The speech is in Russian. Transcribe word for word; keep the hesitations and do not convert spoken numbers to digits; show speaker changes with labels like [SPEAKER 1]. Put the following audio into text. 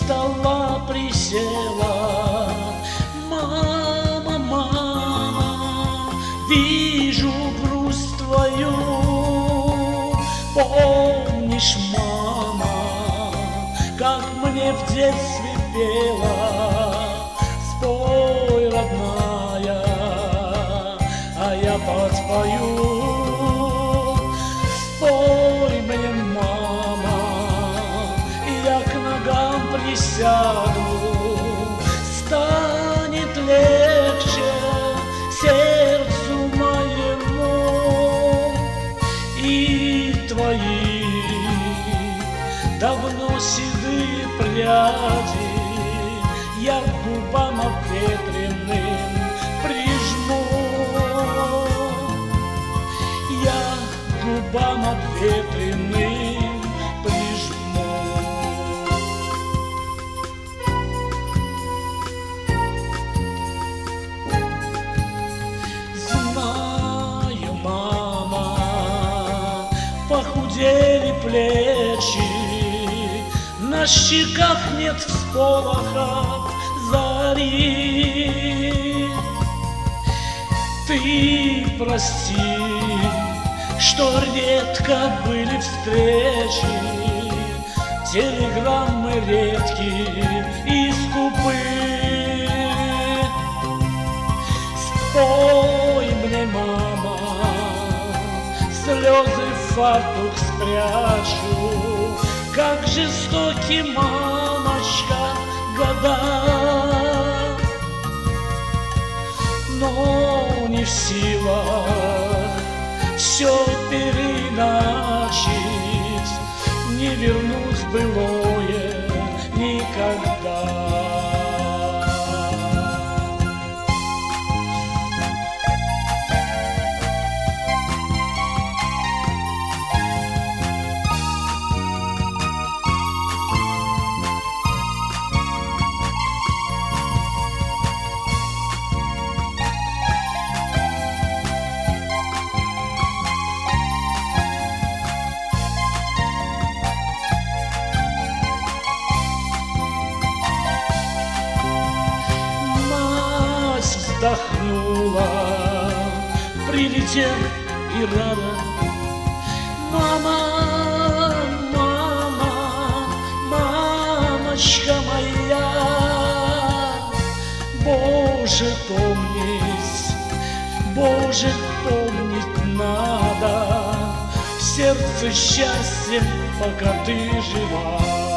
[SPEAKER 1] стола присела. Мама, мама, вижу грусть твою. Помнишь, мама, как мне в детстве пела? Спой, родная, а я подпою. Спой мне, мама, я к ногам присяду. Станет легче сердцу моему. И твои давно седые пряди я к губам обветренным прижму. Я к губам обветренным прижму. Знаю, мама, похудели плечи, на щеках нет всполоха зари. Ты прости, что редко были встречи, телеграммы редкие и скупы. Спой мне, мама, слезы в фартук спрячу. Как жестоки, мамочка, года, но не в силах все переначить, не вернусь былое никогда. Вздохнула, прилетев и рада. Мама, мама, мамочка моя, Боже, помнить, Боже, помнить надо. В сердце счастье, пока ты жива.